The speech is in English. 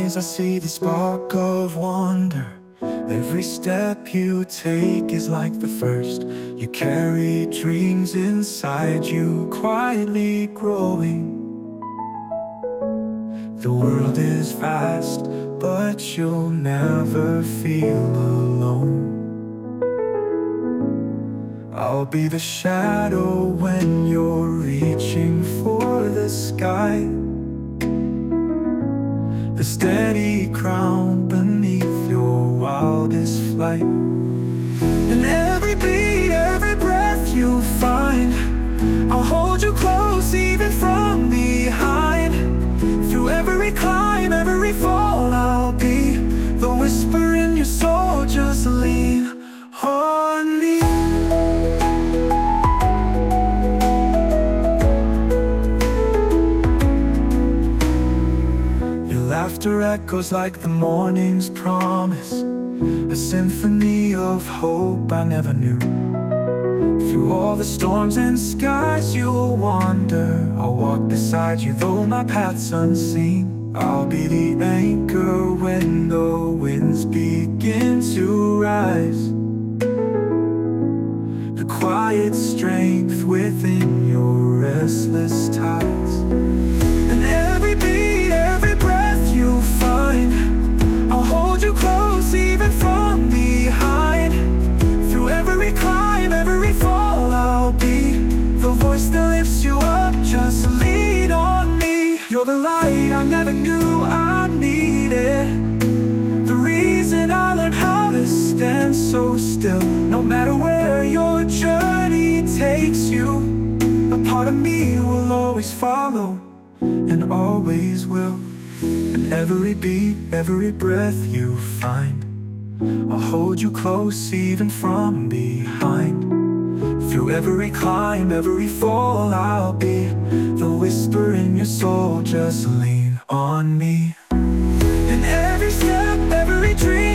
eyes I see the spark of wonder. Every step you take is like the first. You carry dreams inside you, quietly growing. The world is vast, but you'll never feel alone. I'll be the shadow when you're reaching for the sky, the steady crown beneath your wildest flight. And every beat, every breath you find, I'll hold you close even from behind. Through every climb, every fall, I'll be the whisper in your soul. Just lean on me. Laughter echoes like the morning's promise, a symphony of hope I never knew. Through all the storms and skies you'll wander, I'll walk beside you though my path's unseen. I'll be the anchor when the winds begin to rise, the quiet strength within your restless tides. And every beat, every breath you find, I'll hold you close even from behind. Through every climb, every fall, I'll be the voice that lifts you up. Just lean on me. You're the light I never knew I needed, the reason I learned how to stand so still. No matter where your journey takes you, a part of me will always follow, and always will. And every beat, every breath you find, I'll hold you close even from behind. Through every climb, every fall, I'll be the whisper in your soul. Just lean on me. And every step, every dream